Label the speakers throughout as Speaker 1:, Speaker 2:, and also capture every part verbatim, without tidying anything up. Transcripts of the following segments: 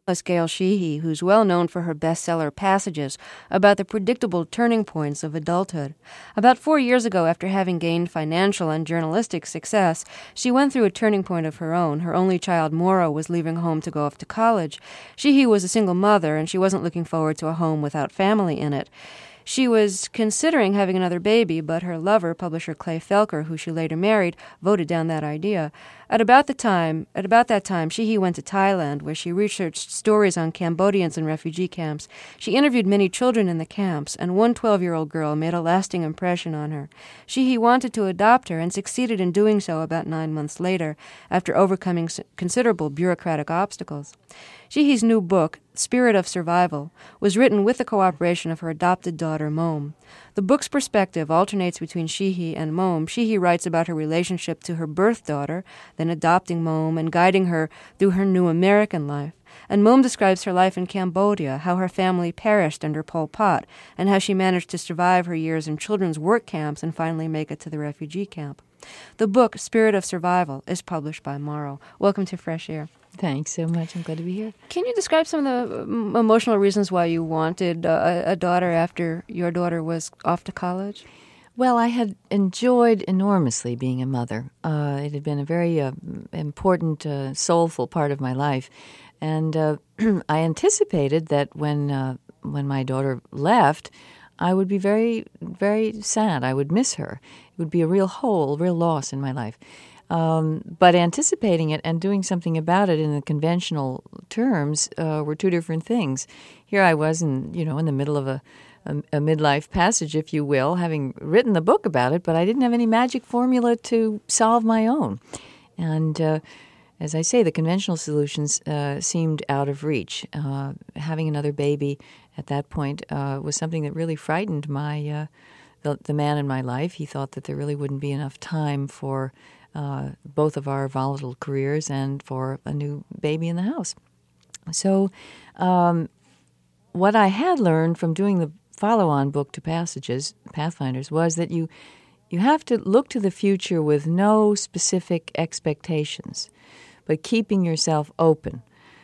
Speaker 1: Gail Sheehy, who's well known for her bestseller passages about the predictable turning points of adulthood. About four years ago, after having gained financial and journalistic success, she went through a turning point of her own. Her only child, Maura, was leaving home to go off to college. Sheehy was a single mother, and she wasn't looking forward to a home without family in it. She was considering having another baby, but her lover, publisher Clay Felker, who she later married, voted down that idea. At about the time, at about that time, Sheehy went to Thailand, where she researched stories on Cambodians in refugee camps. She interviewed many children in the camps, and one twelve-year-old girl made a lasting impression on her. Sheehy wanted to adopt her and succeeded in doing so about nine months later, after overcoming considerable bureaucratic obstacles. Sheehy's new book, Spirit of Survival, was written with the cooperation of her adopted daughter, Mom. The book's perspective alternates between Sheehy and Mom. Sheehy writes about her relationship to her birth daughter, then adopting Mom and guiding her through her new American life. And Mom describes her life in Cambodia, how her family perished under Pol Pot, and how she managed to survive her years in children's work camps and finally make it to the refugee camp. The book, Spirit of Survival, is published by Morrow. Welcome to Fresh Air.
Speaker 2: Thanks so much. I'm glad to be here.
Speaker 1: Can you describe some of the um, emotional reasons why you wanted uh, a daughter after your daughter was off to college?
Speaker 2: Well, I had enjoyed enormously being a mother. Uh, it had been a very uh, important, uh, soulful part of my life. And uh, I anticipated that when uh, when my daughter left, I would be very, very sad. I would miss her. It would be a real hole, real loss in my life. Um, but anticipating it and doing something about it in the conventional terms uh, were two different things. Here I was, in, you know, in the middle of a, a, a midlife passage, if you will, having written the book about it, but I didn't have any magic formula to solve my own. And uh, as I say, the conventional solutions uh, seemed out of reach. Uh, having another baby at that point uh, was something that really frightened my uh, the, the man in my life. He thought that there really wouldn't be enough time for Uh, both of our volatile careers and for a new baby in the house. So um, what I had learned from doing the follow-on book to Passages, Pathfinders, was that you you have to look to the future with no specific expectations, but keeping yourself open.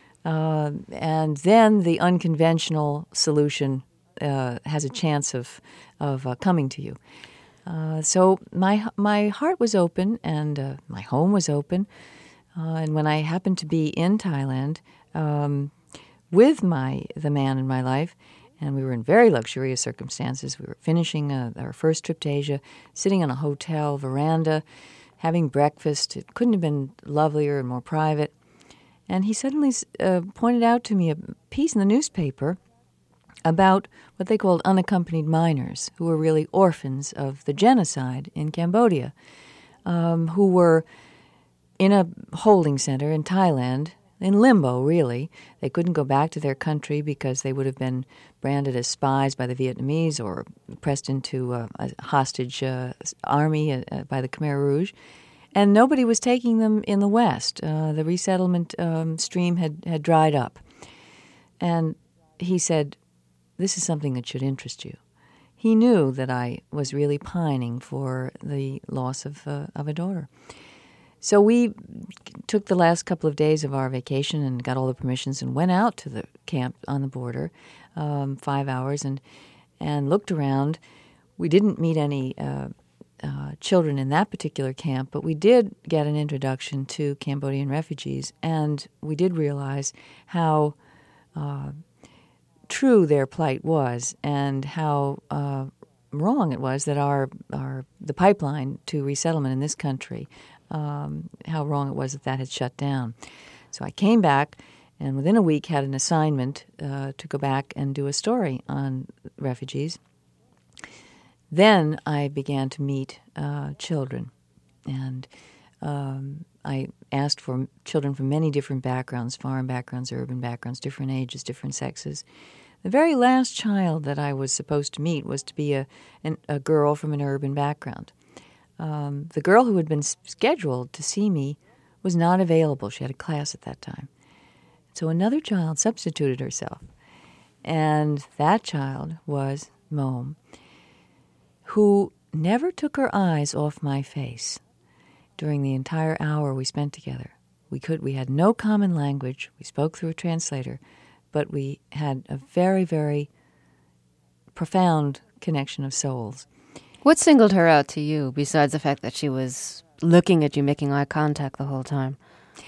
Speaker 2: Uh, and then the unconventional solution uh, has a chance of, of uh, coming to you. Uh, so my my heart was open and uh, my home was open. Uh, and when I happened to be in Thailand um, with my the man in my life, and we were in very luxurious circumstances. We were finishing uh, our first trip to Asia, sitting on a hotel veranda, having breakfast. It couldn't have been lovelier and more private. And he suddenly uh, pointed out to me a piece in the newspaper about what they called unaccompanied minors, who were really orphans of the genocide in Cambodia, um, who were in a holding center in Thailand, in limbo, really. They couldn't go back to their country because they would have been branded as spies by the Vietnamese or pressed into uh, a hostage uh, army uh, by the Khmer Rouge. And nobody was taking them in the West. Uh, the resettlement um, stream had, had dried up. And he said, "This is something that should interest you." He knew that I was really pining for the loss of uh, of a daughter. So we took the last couple of days of our vacation and got all the permissions and went out to the camp on the border, um, five hours, and and looked around. We didn't meet any uh, uh, children in that particular camp, but we did get an introduction to Cambodian refugees, and we did realize how uh, true their plight was, and how uh, wrong it was that our our the pipeline to resettlement in this country, um, how wrong it was that that had shut down. So I came back, and within a week had an assignment uh, to go back and do a story on refugees. Then I began to meet uh, children, and um, I asked for children from many different backgrounds, farm backgrounds, urban backgrounds, different ages, different sexes. The very last child that I was supposed to meet was to be a, an, a girl from an urban background. Um, the girl who had been scheduled to see me was not available. She had a class at that time. So another child substituted herself. And that child was Mom, who never took her eyes off my face during the entire hour we spent together. We could. We had no common language. We spoke through a translator, but we had a very, very profound connection of souls.
Speaker 1: What singled her out to you, besides the fact that she was looking at you, making eye contact the whole time?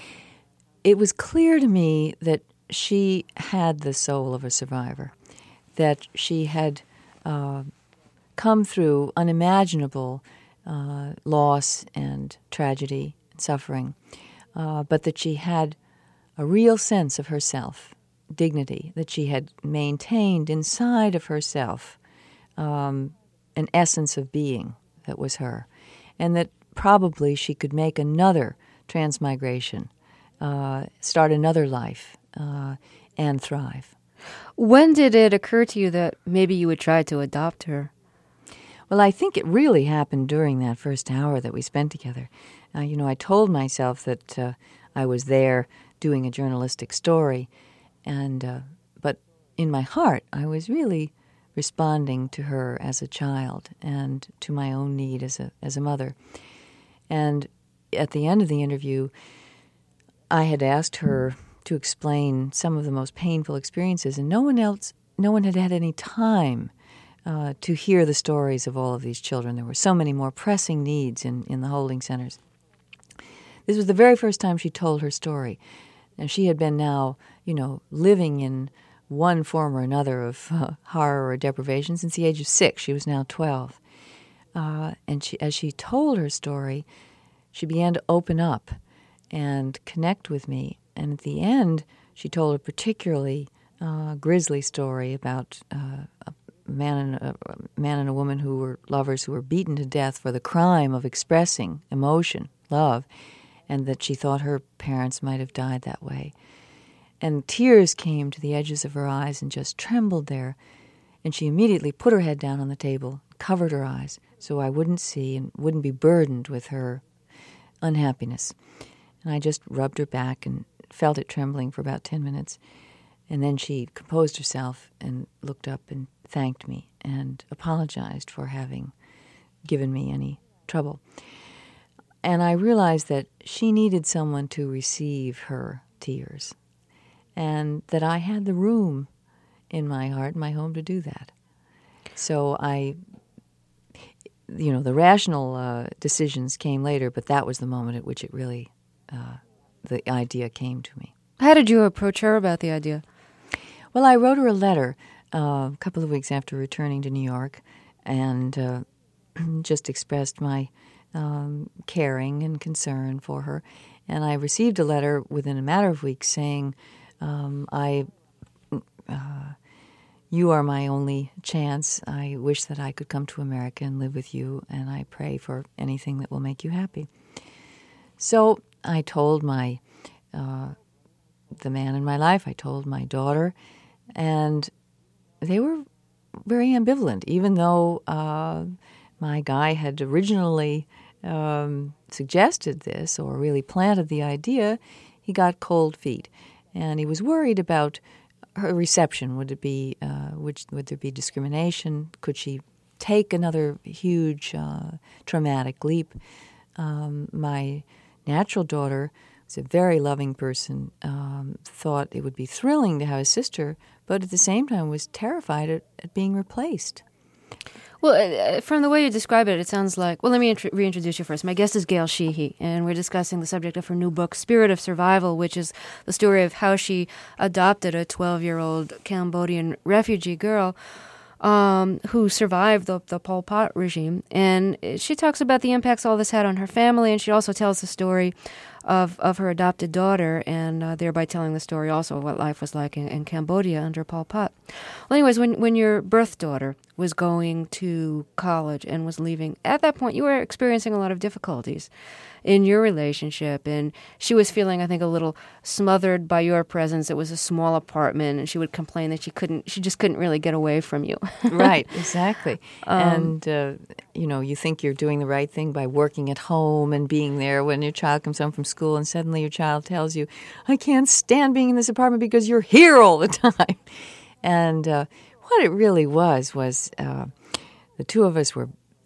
Speaker 2: It was clear to me that she had the soul of a survivor, that she had uh, come through unimaginable uh, loss and tragedy and suffering, uh, but that she had a real sense of herself, dignity, that she had maintained inside of herself um, an essence of being that was her, and that probably she could make another transmigration, uh, start another life, uh, and thrive.
Speaker 1: When did it occur to you that maybe you would try to adopt her?
Speaker 2: Well, I think it really happened during that first hour that we spent together. Uh, you know, I told myself that uh, I was there doing a journalistic story, and uh, but in my heart, I was really responding to her as a child and to my own need as a as a mother. And at the end of the interview, I had asked her to explain some of the most painful experiences, and no one else, no one had had any time uh, to hear the stories of all of these children. There were so many more pressing needs in, in the holding centers. This was the very first time she told her story, and she had been now, you know, living in one form or another of uh, horror or deprivation since the age of six. She was now twelve. Uh, and she, as she told her story, she began to open up and connect with me. And at the end, she told a particularly uh, grisly story about uh, a man and a, a man and a woman who were lovers who were beaten to death for the crime of expressing emotion, love, and that she thought her parents might have died that way. And tears came to the edges of her eyes and just trembled there. And she immediately put her head down on the table, covered her eyes, so I wouldn't see and wouldn't be burdened with her unhappiness. And I just rubbed her back and felt it trembling for about ten minutes. And then she composed herself and looked up and thanked me and apologized for having given me any trouble. And I realized that she needed someone to receive her tears, and that I had the room in my heart, in my home, to do that. So I, you know, the rational uh, decisions came later, but that was the moment at which it really, uh, the idea came to me.
Speaker 1: How did you approach her about the idea?
Speaker 2: Well, I wrote her a letter uh, a couple of weeks after returning to New York, and uh, just expressed my um, caring and concern for her. And I received a letter within a matter of weeks saying, um, I, uh, you are my only chance. I wish that I could come to America and live with you, and I pray for anything that will make you happy. So I told my, uh, the man in my life, I told my daughter, and they were very ambivalent, even though uh, my guy had originally um, suggested this or really planted the idea. He got cold feet, and he was worried about her reception. Would it be, uh, would, would there be discrimination? Could she take another huge uh, traumatic leap? Um, my natural daughter was a very loving person, um, thought it would be thrilling to have a sister, but at the same time was terrified at, at being replaced.
Speaker 1: Well, uh, from the way you describe it, it sounds like... Well, let me int- reintroduce you first. My guest is Gail Sheehy, and we're discussing the subject of her new book, Spirit of Survival, which is the story of how she adopted a twelve-year-old Cambodian refugee girl um, who survived the, the Pol Pot regime. And she talks about the impacts all this had on her family, and she also tells the story of, of her adopted daughter, and uh, thereby telling the story also of what life was like in, in Cambodia under Pol Pot. Well, anyways, when, when your birth daughter was going to college and was leaving, at that point you were experiencing a lot of difficulties in your relationship, and she was feeling, I think, a little smothered by your presence. It was a small apartment, and she would complain that she couldn't, she just couldn't really get away from you.
Speaker 2: Right, exactly.
Speaker 1: Um,
Speaker 2: and, uh, you know, you think you're doing the right thing by working at home and being there when your child comes home from school, and suddenly your child tells you, I can't stand being in this apartment because you're here all the time. And uh, what it really was was uh, the two of us were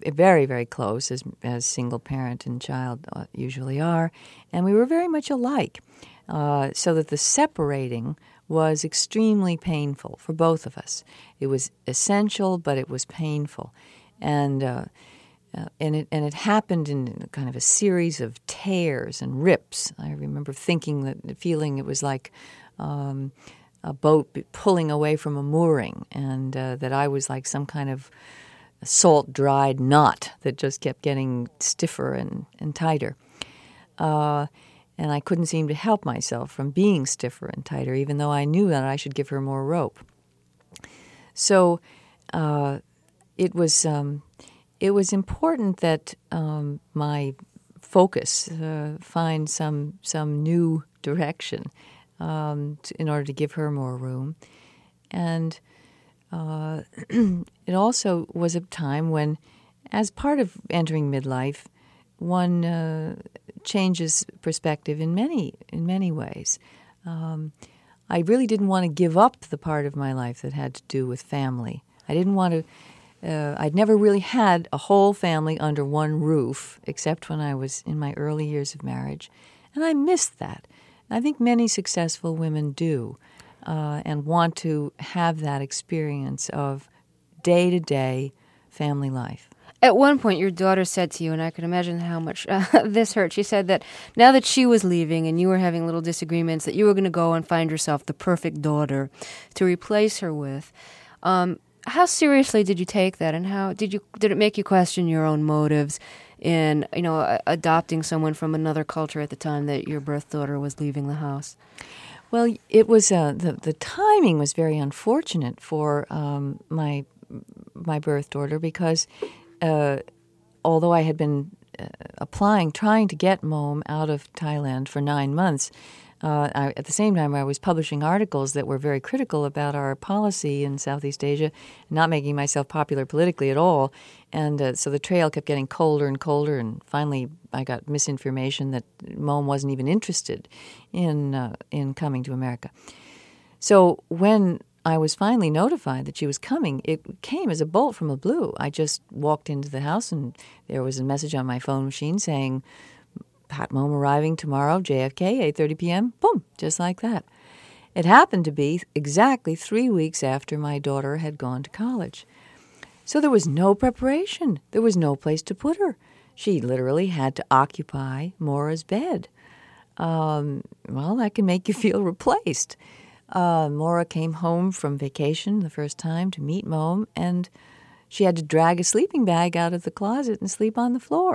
Speaker 2: very, very close, as as single parent and child uh, usually are, and we were very much alike, uh, so that the separating was extremely painful for both of us. It was essential, but it was painful, and uh, uh, and it and it happened in kind of a series of tears and rips. I remember thinking that, feeling it was like Um, a boat pulling away from a mooring, and uh, that I was like some kind of salt-dried knot that just kept getting stiffer and, and tighter. Uh, and I couldn't seem to help myself from being stiffer and tighter, even though I knew that I should give her more rope. So uh, it was um, it was important that um, my focus uh, find some some new direction. Um, to, in order to give her more room. And uh, it also was a time when, as part of entering midlife, one uh, changes perspective in many in many ways. Um, I really didn't want to give up the part of my life that had to do with family. I didn't want to. Uh, I'd never really had a whole family under one roof, except when I was in my early years of marriage, and I missed that. I think many successful women do, uh, and want to have that experience of day-to-day family life.
Speaker 1: At one point, your daughter said to you, and I can imagine how much uh, this hurt, she said that now that she was leaving and you were having little disagreements, that you were going to go and find yourself the perfect daughter to replace her with. Um, how seriously did you take that, and how did you did it make you question your own motives in, you know, adopting someone from another culture at the time that your birth daughter was leaving the house?
Speaker 2: Well, it was uh, the the timing was very unfortunate for um, my my birth daughter, because uh, although I had been uh, applying, trying to get Mom out of Thailand for nine months, uh, I, at the same time I was publishing articles that were very critical about our policy in Southeast Asia, not making myself popular politically at all. And uh, so the trail kept getting colder and colder, and finally I got misinformation that Mom wasn't even interested in uh, in coming to America. So when I was finally notified that she was coming, it came as a bolt from the blue. I just walked into the house and there was a message on my phone machine saying, Pat Mom arriving tomorrow, J F K, eight thirty p.m., boom, just like that. It happened to be exactly three weeks after my daughter had gone to college. So there was no preparation. There was no place to put her. She literally had to occupy Maura's bed. Um, well, that can make you feel replaced. Uh, Maura came home from vacation the first time to meet Mom, and she had to drag a sleeping bag out of the closet and sleep on the floor.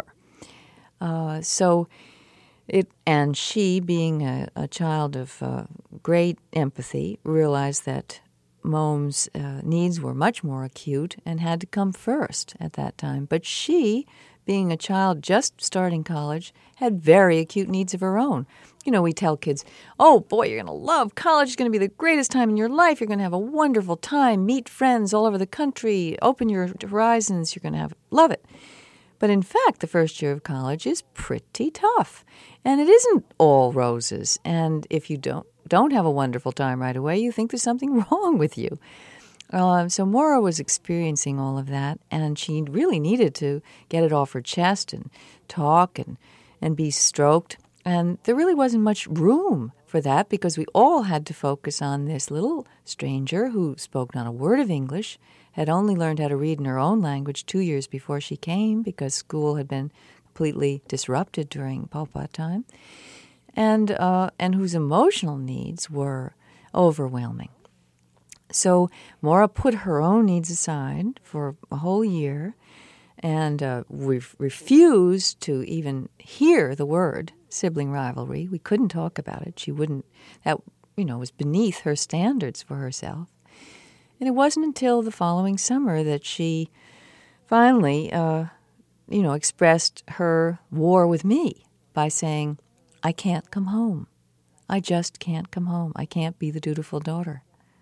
Speaker 2: Uh, so it, and she, being a, a child of uh, great empathy, realized that Mom's uh, needs were much more acute and had to come first at that time. But she, being a child just starting college, had very acute needs of her own. You know, we tell kids, oh, boy, you're going to love college. It's going to be the greatest time in your life. You're going to have a wonderful time, meet friends all over the country, open your horizons. You're going to have love it. But in fact, the first year of college is pretty tough. And it isn't all roses. And if you don't don't have a wonderful time right away, you think there's something wrong with you. Uh, so Maura was experiencing all of that, and she really needed to get it off her chest and talk and, and be stroked. And there really wasn't much room for that, because we all had to focus on this little stranger who spoke not a word of English, had only learned how to read in her own language two years before she came, because school had been completely disrupted during Pol Pot time, and uh, and whose emotional needs were overwhelming. So Maura put her own needs aside for a whole year, and uh, we refused to even hear the word sibling rivalry. We couldn't talk about it. She wouldn't. That, you know, was beneath her standards for herself. And it wasn't until the following summer that she finally, uh, you know, expressed her war with me by saying, I can't come home. I just can't come home. I can't be the dutiful daughter.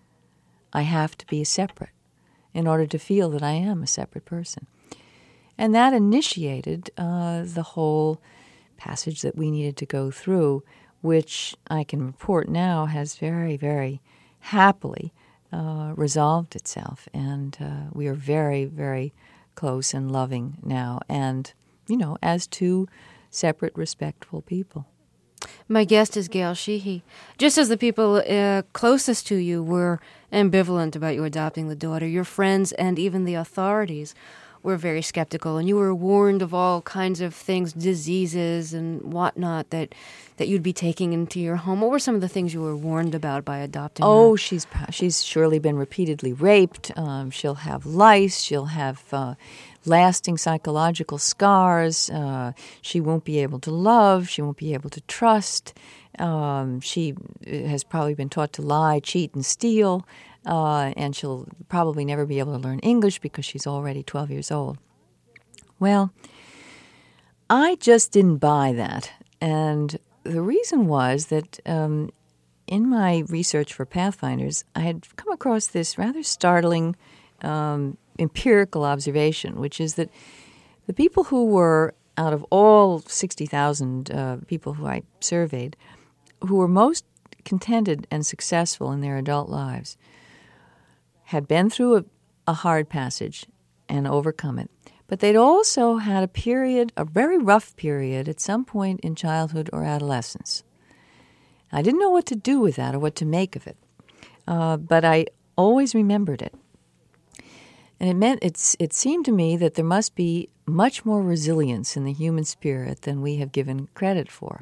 Speaker 2: I have to be separate in order to feel that I am a separate person. And that initiated uh, the whole passage that we needed to go through, which I can report now has very, very happily uh, resolved itself. And uh, we are very, very close and loving now, and, you know, as two separate, respectful people.
Speaker 1: My guest is Gail Sheehy. Just as the people uh, closest to you were ambivalent about you adopting the daughter, your friends and even the authorities were very skeptical, and you were warned of all kinds of things, diseases and whatnot, that that you'd be taking into your home. What were some of the things you were warned about by adopting
Speaker 2: Oh,
Speaker 1: her?
Speaker 2: she's she's surely been repeatedly raped. Um, she'll have lice. She'll have uh, lasting psychological scars. Uh, she won't be able to love. She won't be able to trust. Um, she has probably been taught to lie, cheat, and steal. Uh, and she'll probably never be able to learn English because she's already twelve years old. Well, I just didn't buy that. And the reason was that um, in my research for Pathfinders, I had come across this rather startling um, empirical observation, which is that the people who were, out of all sixty thousand uh, people who I surveyed, who were most contented and successful in their adult lives, had been through a, a hard passage and overcome it. But they'd also had a period, a very rough period, at some point in childhood or adolescence. I didn't know what to do with that or what to make of it, uh, but I always remembered it. And it meant it's, it seemed to me that there must be much more resilience in the human spirit than we have given credit for.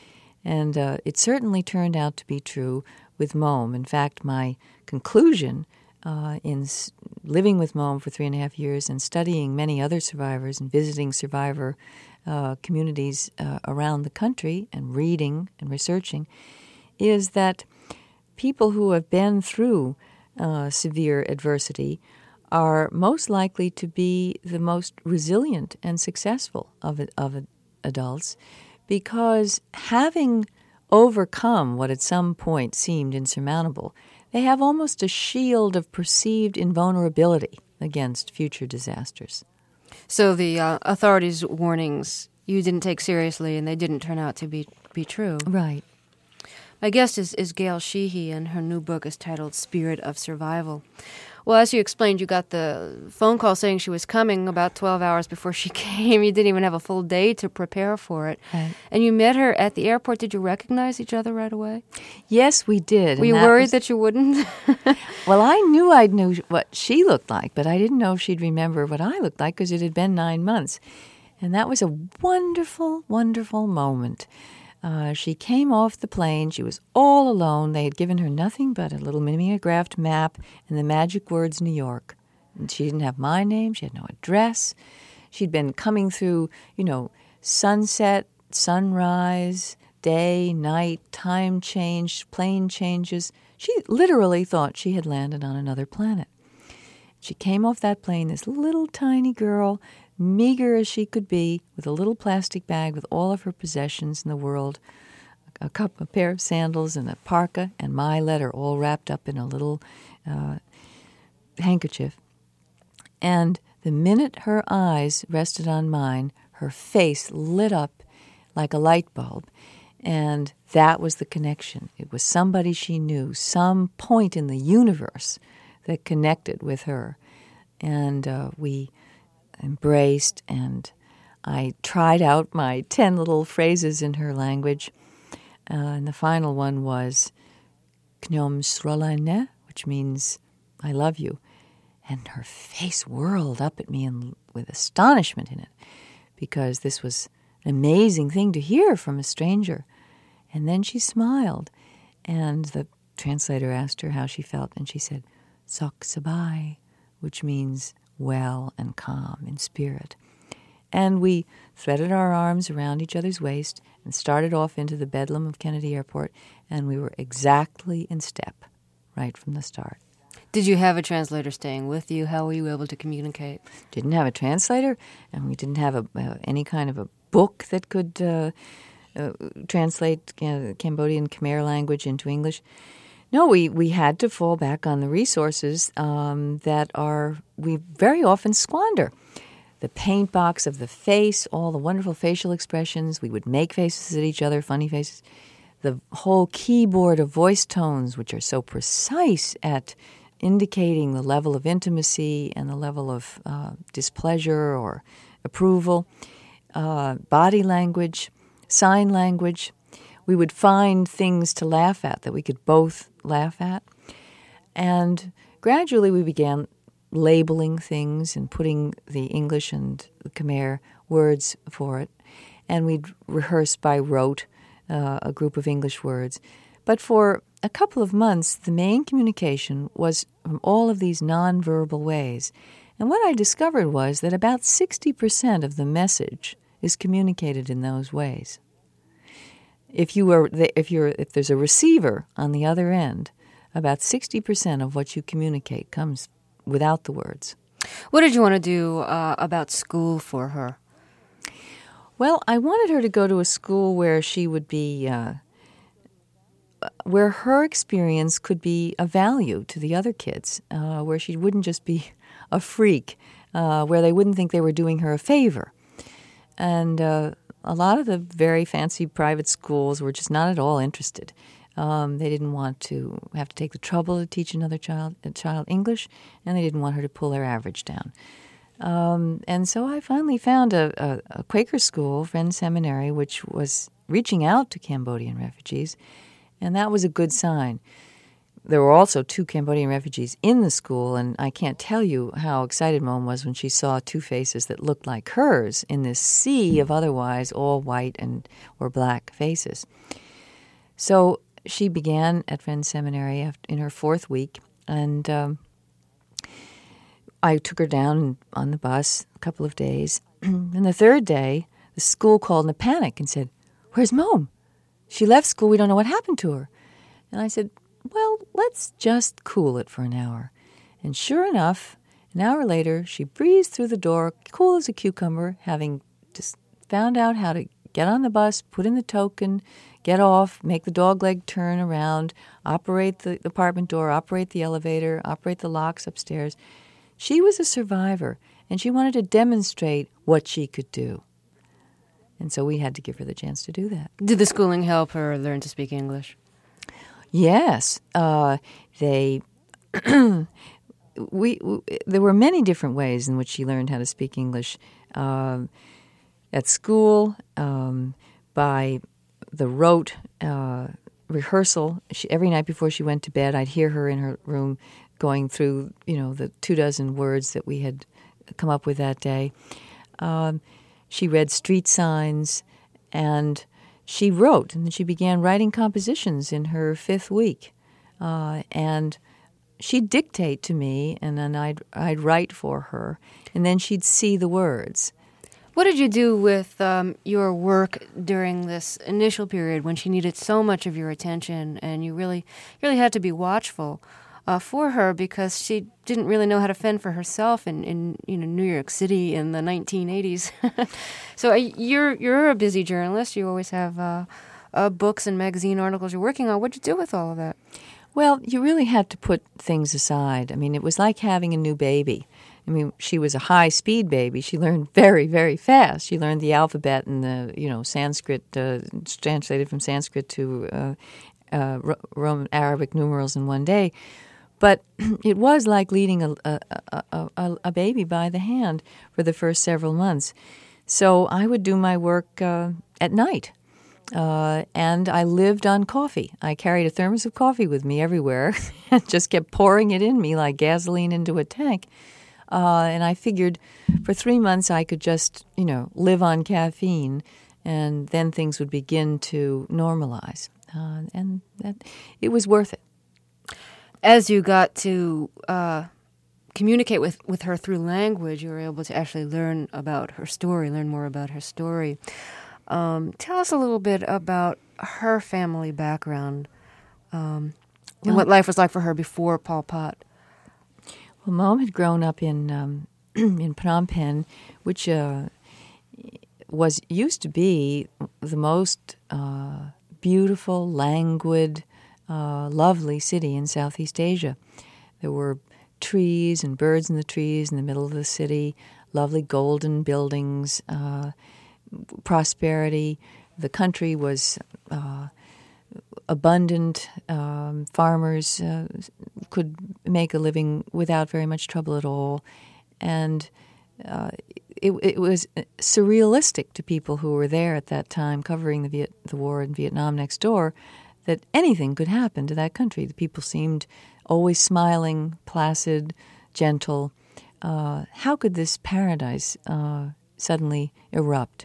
Speaker 2: And uh, it certainly turned out to be true with Mom. In fact, my conclusion Uh, in s- living with Mom for three and a half years and studying many other survivors and visiting survivor uh, communities uh, around the country and reading and researching, is that people who have been through uh, severe adversity are most likely to be the most resilient and successful of, of adults, because having overcome what at some point seemed insurmountable, they have almost a shield of perceived invulnerability against future disasters.
Speaker 1: So the uh, authorities' warnings you didn't take seriously, and they didn't turn out to be, be true.
Speaker 2: Right.
Speaker 1: My guest is, is Gail Sheehy, and her new book is titled Spirit of Survival. Well, as you explained, you got the phone call saying she was coming about twelve hours before she came. You didn't even have a full day to prepare for it.
Speaker 2: Right.
Speaker 1: And you met her at the airport. Did you recognize each other right away?
Speaker 2: Yes, we did.
Speaker 1: Were you
Speaker 2: that
Speaker 1: worried
Speaker 2: was,
Speaker 1: that you wouldn't?
Speaker 2: Well, I knew I knew what she looked like, but I didn't know if she'd remember what I looked like because it had been nine months. And that was a wonderful, wonderful moment. Uh, she came off the plane. She was all alone. They had given her nothing but a little mimeographed map and the magic words New York. And she didn't have my name. She had no address. She'd been coming through, you know, sunset, sunrise, day, night, time change, plane changes. She literally thought she had landed on another planet. She came off that plane, this little tiny girl, meager as she could be, with a little plastic bag with all of her possessions in the world, a, cup, a pair of sandals and a parka and my letter all wrapped up in a little uh, handkerchief. And the minute her eyes rested on mine, her face lit up like a light bulb. And that was the connection. It was somebody she knew, some point in the universe that connected with her. And uh, we embraced, and I tried out my ten little phrases in her language. Uh, and the final one was Knyom Srolane, which means I love you. And her face whirled up at me in, with astonishment in it, because this was an amazing thing to hear from a stranger. And then she smiled, and the translator asked her how she felt, and she said, Sok Sabai, which means well and calm in spirit. And we threaded our arms around each other's waist and started off into the bedlam of Kennedy Airport, and we were exactly in step right from the start.
Speaker 1: Did you have a translator staying with you? How were you able to communicate?
Speaker 2: Didn't have a translator, and we didn't have a, uh, any kind of a book that could uh, uh, translate uh, Cambodian Khmer language into English. No, we, we had to fall back on the resources um, that are we very often squander. The paint box of the face, all the wonderful facial expressions. We would make faces at each other, funny faces. The whole keyboard of voice tones, which are so precise at indicating the level of intimacy and the level of uh, displeasure or approval, uh, body language, sign language. We would find things to laugh at that we could both laugh at. And gradually we began labeling things and putting the English and the Khmer words for it. And we'd rehearse by rote uh, a group of English words. But for a couple of months, the main communication was from all of these nonverbal ways. And what I discovered was that about sixty percent of the message is communicated in those ways. If you are, if you're, if there's a receiver on the other end, about sixty percent of what you communicate comes without the words.
Speaker 1: What did you want to do uh, about school for her?
Speaker 2: Well, I wanted her to go to a school where she would be, uh, where her experience could be of value to the other kids, uh, where she wouldn't just be a freak, uh, where they wouldn't think they were doing her a favor. And uh, a lot of the very fancy private schools were just not at all interested. Um, they didn't want to have to take the trouble to teach another child a child English, and they didn't want her to pull their average down. Um, and so I finally found a, a, a Quaker school, Friends Seminary, which was reaching out to Cambodian refugees, and that was a good sign. There were also two Cambodian refugees in the school, and I can't tell you how excited Mom was when she saw two faces that looked like hers in this sea of otherwise all white and or black faces. So she began at Friends Seminary in her fourth week, and um, I took her down on the bus a couple of days. And the third day, the school called in a panic and said, "Where's Mom? She left school. We don't know what happened to her." And I said, "Well, let's just cool it for an hour." And sure enough, an hour later, she breezed through the door, cool as a cucumber, having just found out how to get on the bus, put in the token, get off, make the dog leg turn around, operate the apartment door, operate the elevator, operate the locks upstairs. She was a survivor, and she wanted to demonstrate what she could do. And so we had to give her the chance to do that.
Speaker 1: Did the schooling help her learn to speak English?
Speaker 2: Yes. Uh, they... we, we there were many different ways in which she learned how to speak English. Um, at school, um, by the rote uh, rehearsal. She, every night before she went to bed, I'd hear her in her room going through, you know, the two dozen words that we had come up with that day. Um, she read street signs, and she wrote, and then she began writing compositions in her fifth week. Uh, and she'd dictate to me, and then I'd I'd write for her, and then she'd see the words.
Speaker 1: What did you do with um, your work during this initial period when she needed so much of your attention, and you really, really had to be watchful uh, for her because she didn't really know how to fend for herself in, in you know New York City in the nineteen eighties. So uh, you're you're a busy journalist. You always have uh, uh, books and magazine articles you're working on. What'd you do with all of that?
Speaker 2: Well, you really had to put things aside. I mean, it was like having a new baby. I mean, she was a high-speed baby. She learned very, very fast. She learned the alphabet and the, you know, Sanskrit, uh, translated from Sanskrit to uh, uh, Roman Arabic numerals in one day. But it was like leading a, a, a, a, a baby by the hand for the first several months. So I would do my work uh, at night. Uh, and I lived on coffee. I carried a thermos of coffee with me everywhere and just kept pouring it in me like gasoline into a tank. Uh, and I figured for three months I could just, you know, live on caffeine, and then things would begin to normalize. Uh, and that, it was worth it.
Speaker 1: As you got to uh, communicate with, with her through language, you were able to actually learn about her story, learn more about her story. Um, tell us a little bit about her family background um, and
Speaker 2: well,
Speaker 1: what life was like for her before Pol Pot.
Speaker 2: Well, Mom had grown up in um, in Phnom Penh, which uh, was used to be the most uh, beautiful, languid, uh, lovely city in Southeast Asia. There were trees and birds in the trees in the middle of the city, lovely golden buildings, uh, prosperity. The country was uh, abundant. Um, farmers uh, could make a living without very much trouble at all. And uh, it, it was surrealistic to people who were there at that time covering the, Viet, the war in Vietnam next door that anything could happen to that country. The people seemed always smiling, placid, gentle. Uh, how could this paradise uh, suddenly erupt?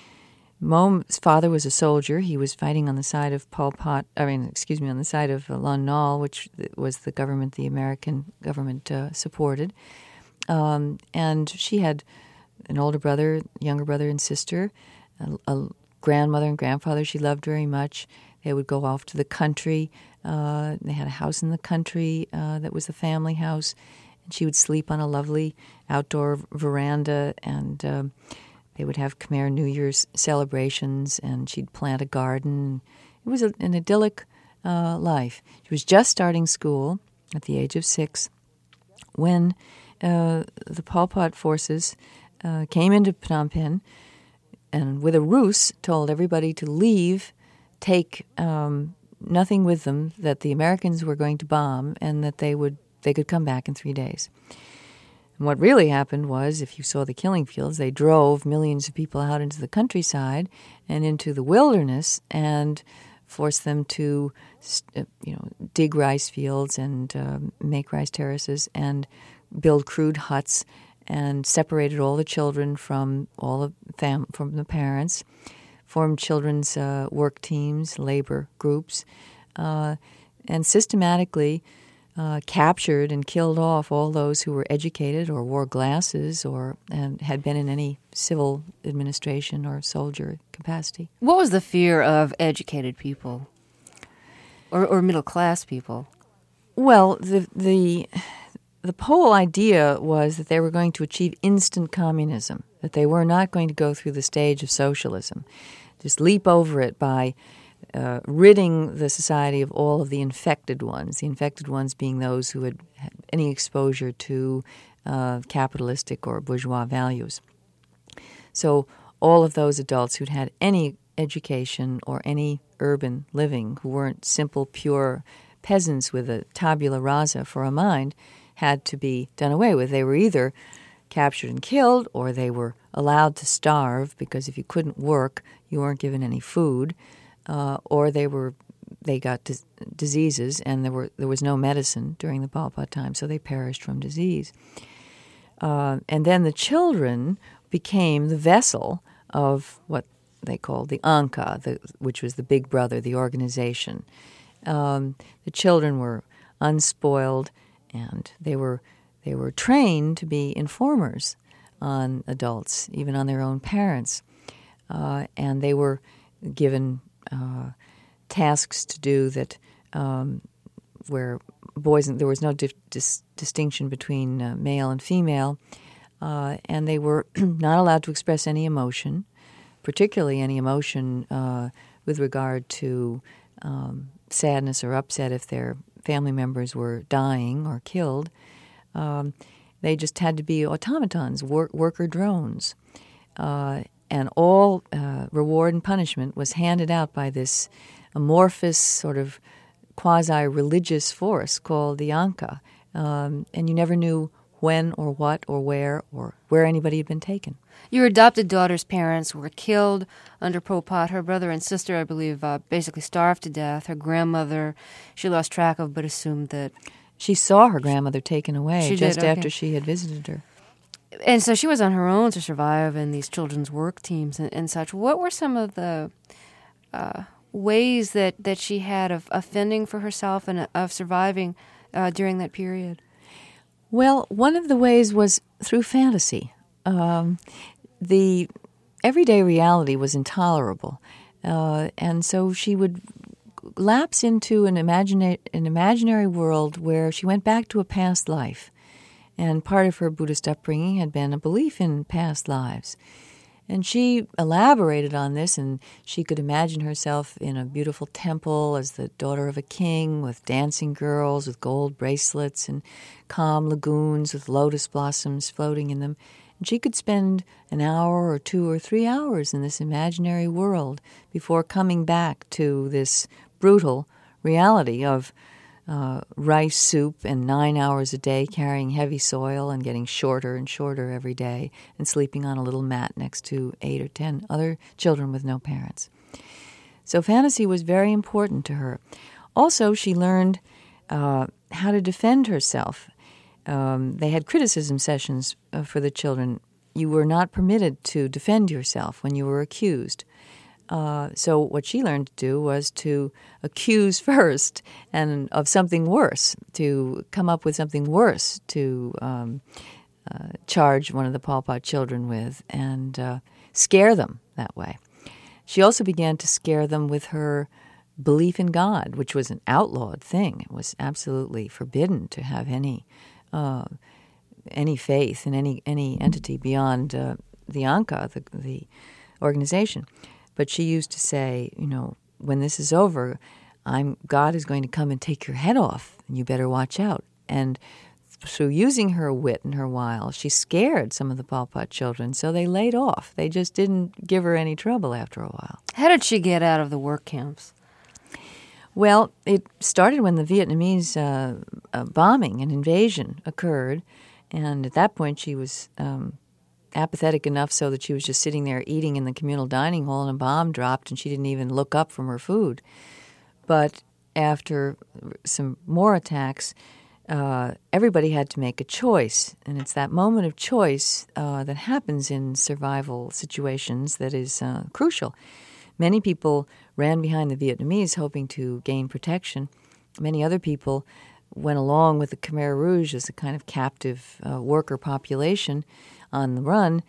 Speaker 2: Mom's father was a soldier. He was fighting on the side of Pol Pot, I mean, excuse me, on the side of Lon Nol, which was the government the American government uh, supported. Um, and she had an older brother, younger brother and sister, a, a grandmother and grandfather she loved very much. They would go off to the country. Uh, they had a house in the country uh, that was the family house. And she would sleep on a lovely outdoor veranda, and um, they would have Khmer New Year's celebrations, and she'd plant a garden. It was a, an idyllic uh, life. She was just starting school at the age of six when uh, the Pol Pot forces uh, came into Phnom Penh and with a ruse told everybody to leave, take um, nothing with them, that the Americans were going to bomb, and that they would they could come back in three days. And what really happened was, if you saw the killing fields, they drove millions of people out into the countryside and into the wilderness and forced them to, you know, dig rice fields and uh, make rice terraces and build crude huts, and separated all the children from all the fam- from the parents, formed children's uh, work teams, labor groups, uh, and systematically Uh, captured and killed off all those who were educated or wore glasses or and had been in any civil administration or soldier capacity.
Speaker 1: What was the fear of educated people or, or middle-class people?
Speaker 2: Well, the the the whole idea was that they were going to achieve instant communism, that they were not going to go through the stage of socialism, just leap over it by Uh, ridding the society of all of the infected ones, the infected ones being those who had had any exposure to uh, capitalistic or bourgeois values. So all of those adults who'd had any education or any urban living, who weren't simple, pure peasants with a tabula rasa for a mind, had to be done away with. They were either captured and killed, or they were allowed to starve, because if you couldn't work, you weren't given any food. Uh, or they were, they got dis- diseases, and there were there was no medicine during the Pol Pot time, so they perished from disease. Uh, and then the children became the vessel of what they called the Angka, the, which was the big brother, the organization. Um, the children were unspoiled, and they were they were trained to be informers on adults, even on their own parents, uh, and they were given Uh, tasks to do that, um, where boys and there was no di- dis- distinction between uh, male and female, uh, and they were not allowed to express any emotion, particularly any emotion uh, with regard to um, sadness or upset if their family members were dying or killed. Um, they just had to be automatons, work, worker drones. Uh, And all uh, reward and punishment was handed out by this amorphous sort of quasi-religious force called the Angka. Um, and you never knew when or what or where or where anybody had been taken.
Speaker 1: Your adopted daughter's parents were killed under Pol Pot. Her brother and sister, I believe, uh, basically starved to death. Her grandmother, she lost track of, but assumed that...
Speaker 2: She saw her grandmother taken away
Speaker 1: She
Speaker 2: just
Speaker 1: did, okay.
Speaker 2: after she had visited her.
Speaker 1: And so she was on her own to survive in these children's work teams and, and such. What were some of the uh, ways that, that she had of, of fending for herself and of surviving uh, during that period?
Speaker 2: Well, one of the ways was through fantasy. Um, the everyday reality was intolerable, uh, and so she would lapse into an, imagina- an imaginary world where she went back to a past life. And part of her Buddhist upbringing had been a belief in past lives. And she elaborated on this, and she could imagine herself in a beautiful temple as the daughter of a king, with dancing girls with gold bracelets and calm lagoons with lotus blossoms floating in them. And she could spend an hour or two or three hours in this imaginary world before coming back to this brutal reality of uh, rice soup and nine hours a day carrying heavy soil and getting shorter and shorter every day and sleeping on a little mat next to eight or ten other children with no parents. So fantasy was very important to her. Also, she learned uh, how to defend herself. Um, they had criticism sessions uh, for the children. You were not permitted to defend yourself when you were accused. Uh, so what she learned to do was to accuse first and of something worse, to come up with something worse to um, uh, charge one of the Pol Pot children with and uh, scare them that way. She also began to scare them with her belief in God, which was an outlawed thing. It was absolutely forbidden to have any uh, any faith in any any entity beyond uh, the Anka, the, the organization. But she used to say, you know, when this is over, I'm God is going to come and take your head off, and you better watch out. And through using her wit and her wile, she scared some of the Pol Pot children, so they laid off. They just didn't give her any trouble after a while.
Speaker 1: How did she get out of the work camps?
Speaker 2: Well, it started when the Vietnamese uh, uh, bombing and invasion occurred, and at that point she was um, apathetic enough so that she was just sitting there eating in the communal dining hall, and a bomb dropped, and she didn't even look up from her food. But after some more attacks, uh, everybody had to make a choice, and it's that moment of choice uh, that happens in survival situations that is uh, crucial. Many people ran behind the Vietnamese hoping to gain protection. Many other people went along with the Khmer Rouge as a kind of captive uh, worker population on the run.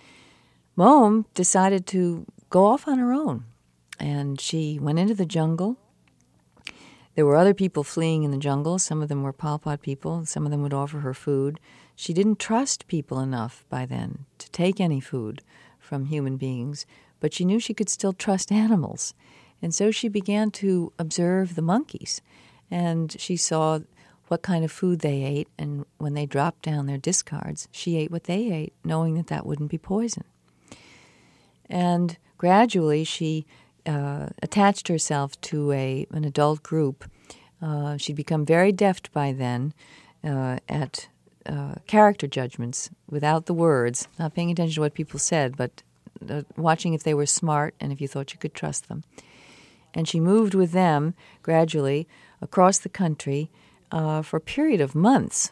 Speaker 2: Mom decided to go off on her own, and she went into the jungle. There were other people fleeing in the jungle. Some of them were Pol Pot people. Some of them would offer her food. She didn't trust people enough by then to take any food from human beings, but she knew she could still trust animals. And so she began to observe the monkeys, and she saw what kind of food they ate, and when they dropped down their discards, she ate what they ate, knowing that that wouldn't be poison. And gradually she uh, attached herself to a an adult group. Uh, she'd become very deft by then uh, at uh, character judgments without the words, not paying attention to what people said, but uh, watching if they were smart and if you thought you could trust them. And she moved with them gradually across the country uh, for a period of months.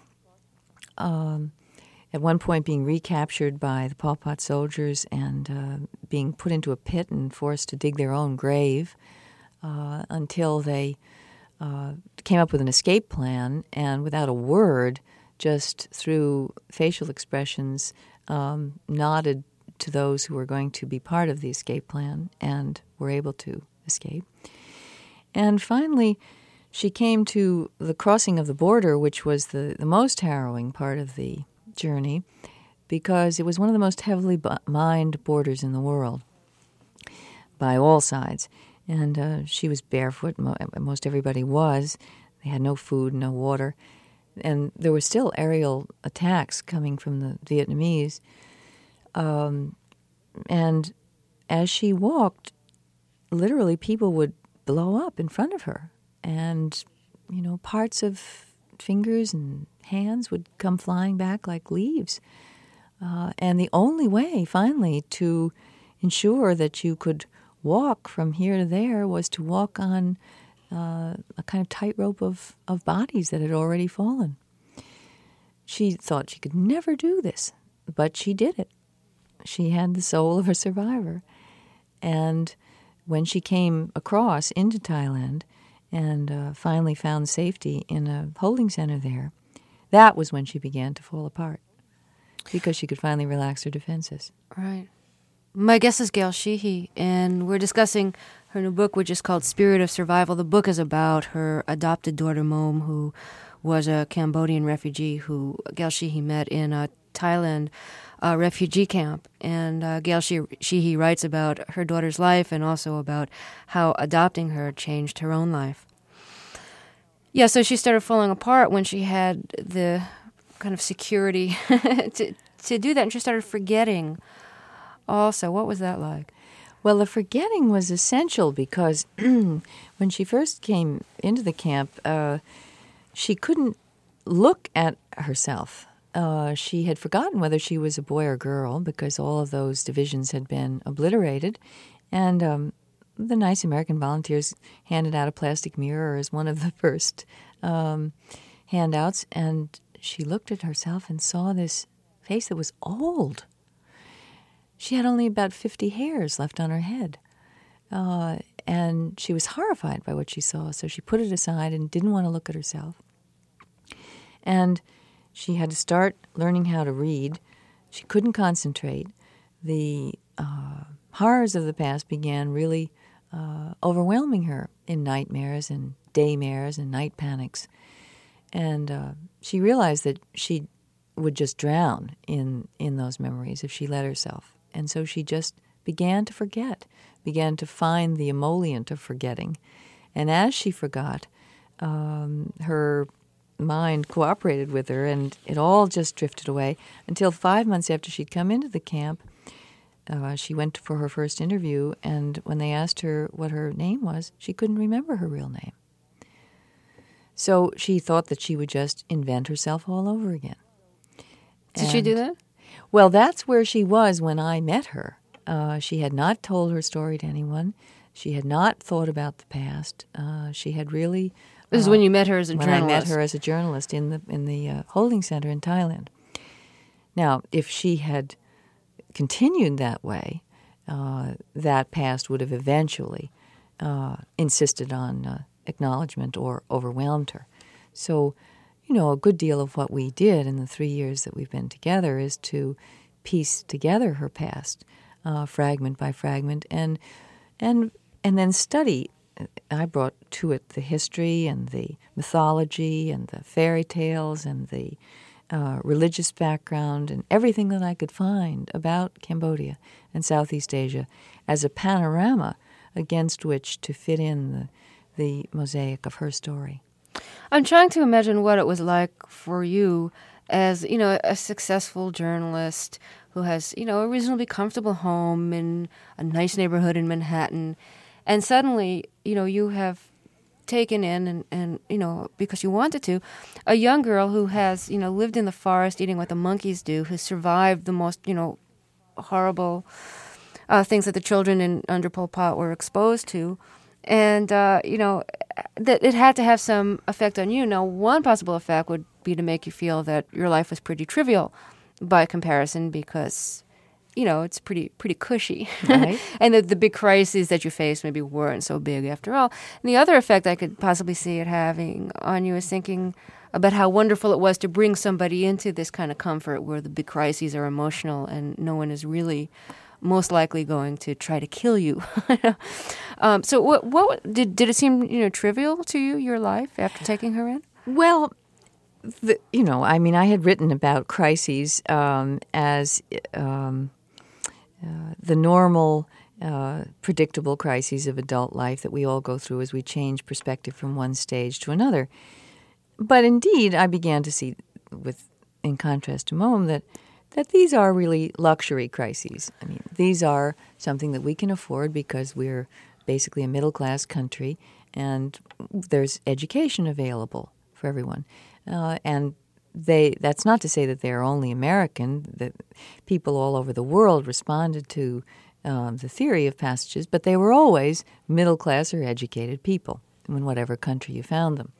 Speaker 2: Um, at one point being recaptured by the Pol Pot soldiers and uh, being put into a pit and forced to dig their own grave uh, until they uh, came up with an escape plan, and without a word, just through facial expressions, um, nodded to those who were going to be part of the escape plan and were able to escape. And finally, she came to the crossing of the border, which was the, the most harrowing part of the journey, because it was one of the most heavily mined borders in the world by all sides. And uh, she was barefoot. Most everybody was. They had no food, no water. And there were still aerial attacks coming from the Vietnamese. Um, and as she walked, literally people would blow up in front of her. And, you know, parts of fingers and hands would come flying back like leaves. Uh, and the only way, finally, to ensure that you could walk from here to there was to walk on uh, a kind of tightrope of, of bodies that had already fallen. She thought she could never do this, but she did it. She had the soul of a survivor. And when she came across into Thailand and uh, finally found safety in a holding center there, that was when she began to fall apart, because she could finally relax her defenses.
Speaker 1: Right. My guest is Gail Sheehy, and we're discussing her new book, which is called Spirit of Survival. The book is about her adopted daughter, Mom, who was a Cambodian refugee who Gail Sheehy met in a Thailand uh, refugee camp. And uh, Gail Sheehy writes about her daughter's life and also about how adopting her changed her own life. Yeah, so she started falling apart when she had the kind of security to to do that, and she started forgetting also. What was that like?
Speaker 2: Well, the forgetting was essential because when she first came into the camp, uh, she couldn't look at herself. Uh, she had forgotten whether she was a boy or girl because all of those divisions had been obliterated. And um, the nice American volunteers handed out a plastic mirror as one of the first um, handouts. And she looked at herself and saw this face that was old. She had only about fifty hairs left on her head. Uh, and she was horrified by what she saw, so she put it aside and didn't want to look at herself. And she had to start learning how to read. She couldn't concentrate. The uh, horrors of the past began really uh, overwhelming her in nightmares and daymares and night panics. And uh, she realized that she would just drown in, in those memories if she let herself. And so she just began to forget, began to find the emollient of forgetting. And as she forgot, um, her mind cooperated with her, and it all just drifted away until five months after she'd come into the camp. Uh, she went for her first interview, and when they asked her what her name was, she couldn't remember her real name. So she thought that she would just invent herself all over again.
Speaker 1: Did she do that?
Speaker 2: Well, that's where she was when I met her. Uh, she had not told her story to anyone. She had not thought about the past. Uh, she had really...
Speaker 1: This is
Speaker 2: uh,
Speaker 1: when you met her as a
Speaker 2: when
Speaker 1: journalist.
Speaker 2: I met her as a journalist in the in the uh, holding center in Thailand. Now, if she had continued that way, uh, that past would have eventually uh, insisted on uh, acknowledgement or overwhelmed her. So, you know, a good deal of what we did in the three years that we've been together is to piece together her past, uh, fragment by fragment, and and and then study. I brought to it the history and the mythology and the fairy tales and the uh, religious background and everything that I could find about Cambodia and Southeast Asia as a panorama against which to fit in the, the mosaic of her story.
Speaker 1: I'm trying to imagine what it was like for you as, you know, a successful journalist who has, you know, a reasonably comfortable home in a nice neighborhood in Manhattan. And suddenly, you know, you have taken in, and, and, you know, because you wanted to, a young girl who has, you know, lived in the forest eating what the monkeys do, who survived the most, you know, horrible uh, things that the children in under Pol Pot were exposed to. And, uh, you know, that it had to have some effect on you. Now, one possible effect would be to make you feel that your life was pretty trivial by comparison because... you know, it's pretty pretty cushy.
Speaker 2: Right.
Speaker 1: And the, the big crises that you faced maybe weren't so big after all. And the other effect I could possibly see it having on you is thinking about how wonderful it was to bring somebody into this kind of comfort where the big crises are emotional and no one is really most likely going to try to kill you. um, so what what did did it seem, you know, trivial to you, your life, after taking her in?
Speaker 2: Well, the, you know, I mean, I had written about crises um, as... Um, Uh, the normal, uh, predictable crises of adult life that we all go through as we change perspective from one stage to another. But indeed, I began to see, with in contrast to Moam, that that these are really luxury crises. I mean, these are something that we can afford because we're basically a middle-class country, and there's education available for everyone. Uh, and They that's not to say that they're only American. That people all over the world responded to um, the theory of passages, but they were always middle class or educated people in whatever country you found them.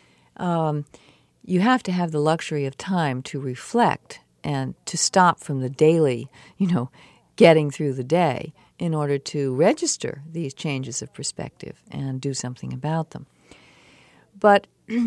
Speaker 2: Um, you have to have the luxury of time to reflect and to stop from the daily, you know, getting through the day in order to register these changes of perspective and do something about them. But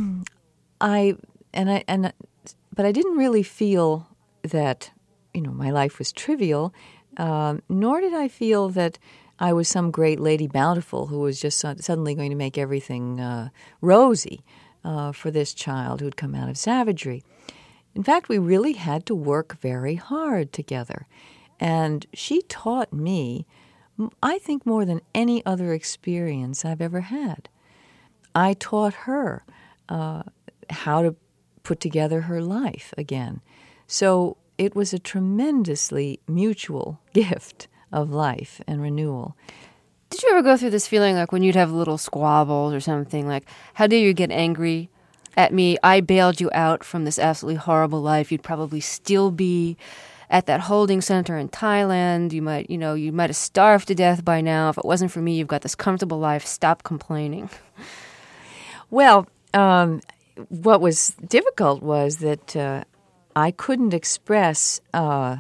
Speaker 2: I and I and. But I didn't really feel that, you know, my life was trivial, um, nor did I feel that I was some great Lady Bountiful who was just so- suddenly going to make everything uh, rosy uh, for this child who had come out of savagery. In fact, we really had to work very hard together. And she taught me, I think, more than any other experience I've ever had. I taught her uh, how to put together her life again. So it was a tremendously mutual gift of life and renewal.
Speaker 1: Did you ever go through this feeling like when you'd have little squabbles or something, like, how dare you get angry at me? I bailed you out from this absolutely horrible life. You'd probably still be at that holding center in Thailand. You might, you know, you might have starved to death by now. If it wasn't for me, you've got this comfortable life. Stop complaining.
Speaker 2: Well, um, what was difficult was that uh, I couldn't express uh,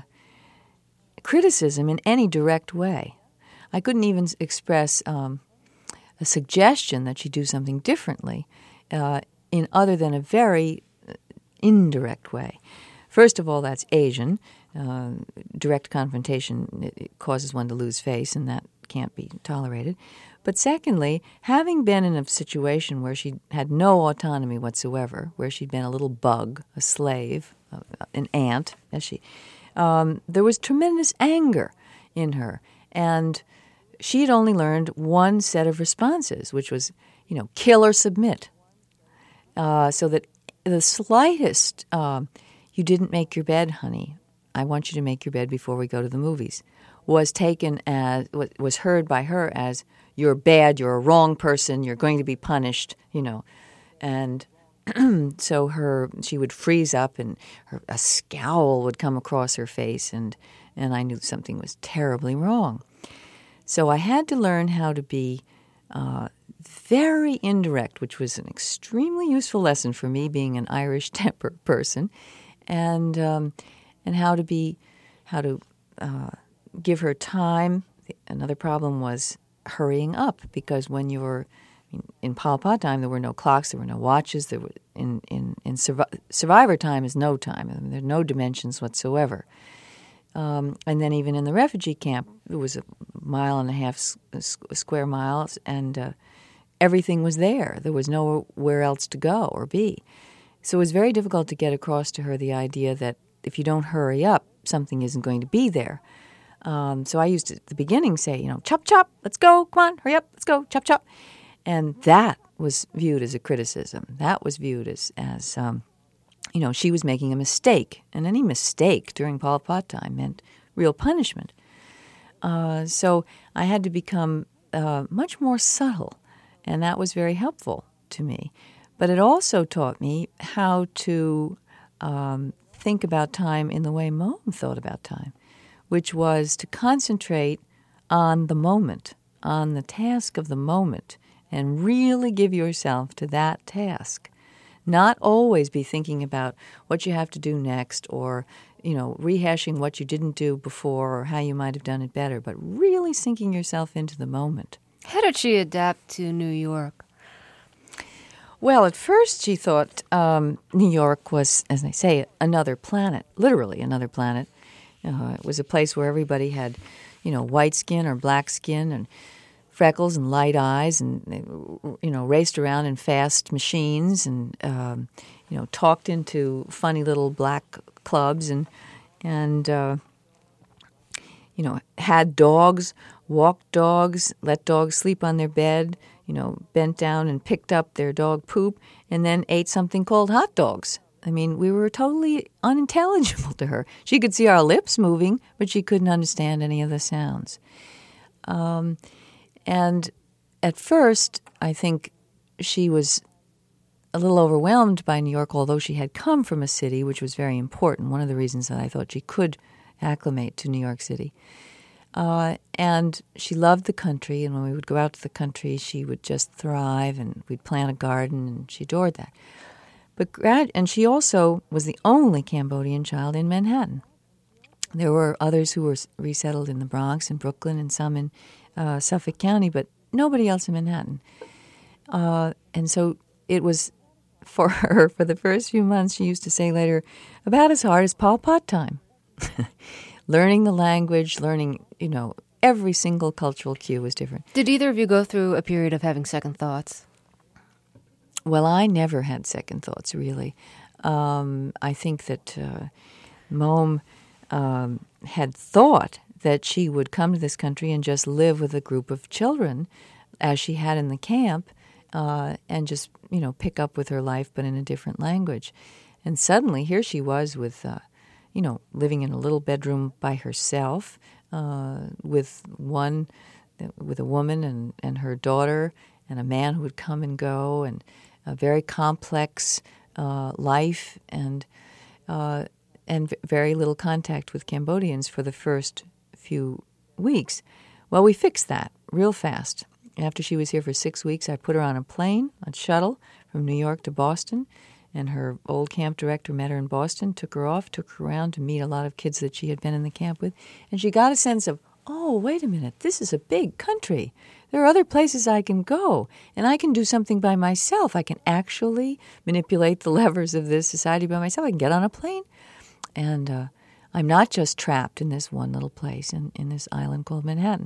Speaker 2: criticism in any direct way. I couldn't even express um, a suggestion that she do something differently uh, in other than a very indirect way. First of all, that's Asian. Uh, direct confrontation it, it causes one to lose face, and that can't be tolerated. But secondly, having been in a situation where she had no autonomy whatsoever, where she'd been a little bug, a slave, uh, an ant, as she, um, there was tremendous anger in her, and she had only learned one set of responses, which was, you know, kill or submit. Uh, so that the slightest, uh, you didn't make your bed, honey, I want you to make your bed before we go to the movies, was taken as, was heard by her as, you're bad, you're a wrong person, you're going to be punished, you know. And so her, she would freeze up and her, a scowl would come across her face, and, and I knew something was terribly wrong. So I had to learn how to be uh, very indirect, which was an extremely useful lesson for me, being an Irish temper person, and um, and how to be, how to uh, give her time. Another problem was hurrying up, because when you were in Pol Pot time, there were no clocks, there were no watches. There were in in in survi- Survivor time is no time. I mean, there are no dimensions whatsoever. Um, and then even in the refugee camp, it was a mile and a half s- s- square miles, and uh, everything was there. There was nowhere else to go or be. So it was very difficult to get across to her the idea that if you don't hurry up, something isn't going to be there. Um, so I used to, at the beginning, say, you know, chop, chop, let's go, come on, hurry up, let's go, chop, chop. And that was viewed as a criticism. That was viewed as, as um, you know, she was making a mistake. And any mistake during Pol Pot time meant real punishment. Uh, so I had to become uh, much more subtle, and that was very helpful to me. But it also taught me how to um, think about time in the way Moam thought about time, which was to concentrate on the moment, on the task of the moment, and really give yourself to that task. Not always be thinking about what you have to do next, or, you know, rehashing what you didn't do before or how you might have done it better, but really sinking yourself into the moment.
Speaker 1: How did she adapt to New York?
Speaker 2: Well, at first she thought um, New York was, as they say, another planet, literally another planet. Uh, it was a place where everybody had, you know, white skin or black skin and freckles and light eyes, and they, you know, raced around in fast machines, and um, you know, talked into funny little black clubs, and and uh, you know, had dogs, walked dogs, let dogs sleep on their bed, you know, bent down and picked up their dog poop, and then ate something called hot dogs. I mean, we were totally unintelligible to her. She could see our lips moving, but she couldn't understand any of the sounds. Um, and at first, I think she was a little overwhelmed by New York, although she had come from a city, which was very important. One of the reasons that I thought she could acclimate to New York City. Uh, and she loved the country, and when we would go out to the country, she would just thrive, and we'd plant a garden, and she adored that. But grad- and she also was the only Cambodian child in Manhattan. There were others who were resettled in the Bronx and Brooklyn, and some in uh, Suffolk County, but nobody else in Manhattan. Uh, and so it was, for her, for the first few months, she used to say later, about as hard as Pol Pot time. Learning the language, learning, you know, every single cultural cue was different.
Speaker 1: Did either of you go through a period of having second thoughts?
Speaker 2: Well, I never had second thoughts, really. Um, I think that uh, Moam um, had thought that she would come to this country and just live with a group of children, as she had in the camp, uh, and just, you know, pick up with her life, but in a different language. And suddenly, here she was with, uh, you know, living in a little bedroom by herself, uh, with one, with a woman and, and her daughter, and a man who would come and go, and a very complex uh, life, and uh, and v- very little contact with Cambodians for the first few weeks. Well, we fixed that real fast. After she was here for six weeks, I put her on a plane, a shuttle from New York to Boston, and her old camp director met her in Boston, took her off, took her around to meet a lot of kids that she had been in the camp with, and she got a sense of, oh, wait a minute, this is a big country. There are other places I can go, and I can do something by myself. I can actually manipulate the levers of this society by myself. I can get on a plane, and uh, I'm not just trapped in this one little place in, in this island called Manhattan.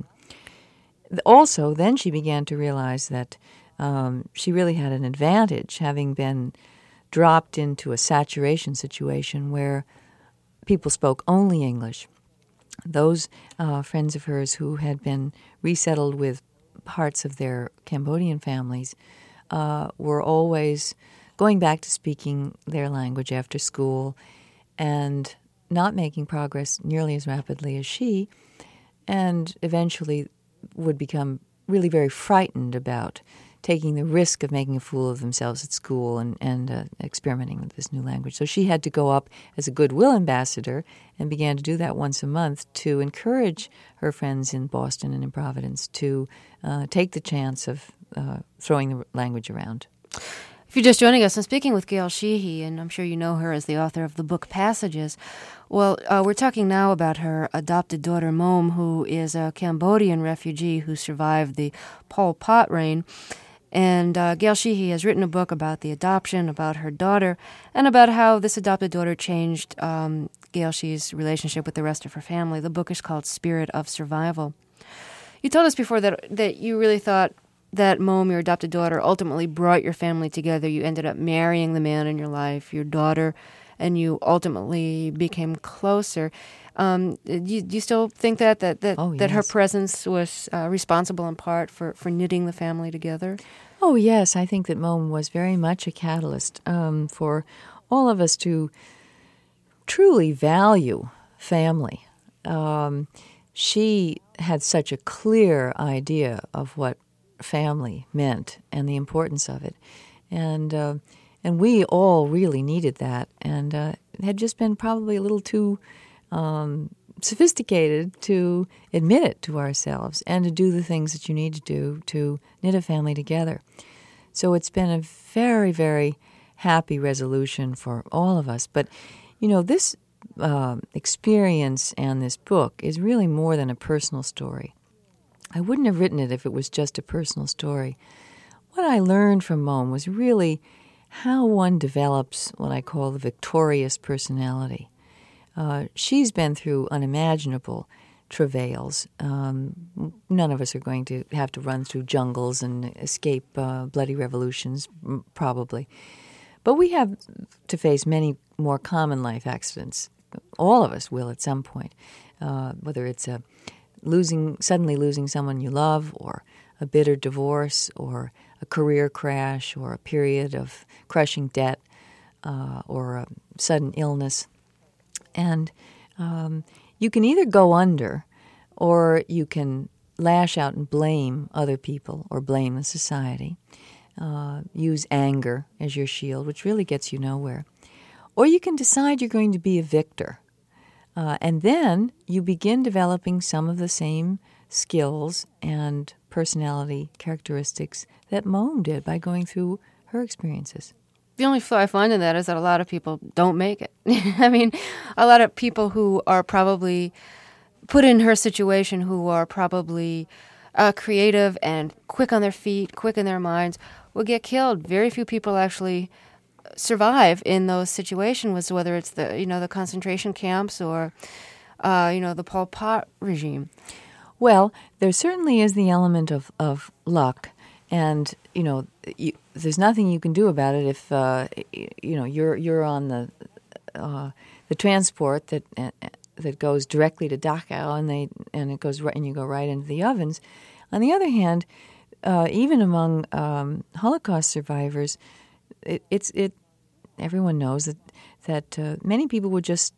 Speaker 2: Also, then she began to realize that um, she really had an advantage, having been dropped into a saturation situation where people spoke only English. Those uh, friends of hers who had been resettled with parts of their Cambodian families uh, were always going back to speaking their language after school and not making progress nearly as rapidly as she, and eventually would become really very frightened about taking the risk of making a fool of themselves at school and, and uh, experimenting with this new language. So she had to go up as a goodwill ambassador and began to do that once a month to encourage her friends in Boston and in Providence to uh, take the chance of uh, throwing the language around.
Speaker 1: If you're just joining us, I'm speaking with Gail Sheehy, and I'm sure you know her as the author of the book Passages. Well, uh, we're talking now about her adopted daughter, Mom, who is a Cambodian refugee who survived the Pol Pot reign. And uh, Gail Sheehy has written a book about the adoption, about her daughter, and about how this adopted daughter changed um, Gail Sheehy's relationship with the rest of her family. The book is called Spirit of Survival. You told us before that that you really thought that Mom, your adopted daughter, ultimately brought your family together. You ended up marrying the man in your life, your daughter, and you ultimately became closer. Um, do, you, do you still think that that that,
Speaker 2: oh,
Speaker 1: that
Speaker 2: yes.
Speaker 1: her presence was uh, responsible in part for, for knitting the family together?
Speaker 2: Oh, yes. I think that Mom was very much a catalyst um, for all of us to truly value family. Um, she had such a clear idea of what family meant and the importance of it. And uh, and we all really needed that, and uh, had just been probably a little too um, sophisticated to admit it to ourselves and to do the things that you need to do to knit a family together. So it's been a very, very happy resolution for all of us. But, you know, this uh, experience and this book is really more than a personal story. I wouldn't have written it if it was just a personal story. What I learned from Mom was really how one develops what I call the victorious personality. Uh, she's been through unimaginable travails. Um, none of us are going to have to run through jungles and escape uh, bloody revolutions, probably. But we have to face many more common life accidents. All of us will at some point, uh, whether it's a losing, suddenly losing someone you love, or a bitter divorce, or a career crash, or a period of crushing debt, uh, or a sudden illness. And um, you can either go under, or you can lash out and blame other people or blame the society. Uh, use anger as your shield, which really gets you nowhere. Or you can decide you're going to be a victor. Uh, and then you begin developing some of the same skills and personality characteristics that Mom did by going through her experiences.
Speaker 1: The only flaw I find in that is that a lot of people don't make it. I mean, a lot of people who are probably put in her situation, who are probably uh, creative and quick on their feet, quick in their minds, will get killed. Very few people actually survive in those situations, whether it's the you know the concentration camps or uh, you know the Pol Pot regime.
Speaker 2: Well, there certainly is the element of, of luck, and you know you, there's nothing you can do about it if uh, you know you're you're on the uh, the transport that uh, that goes directly to Dachau, and they and it goes right and you go right into the ovens. On the other hand, uh, even among um, Holocaust survivors, It, it's it. Everyone knows that that uh, many people would just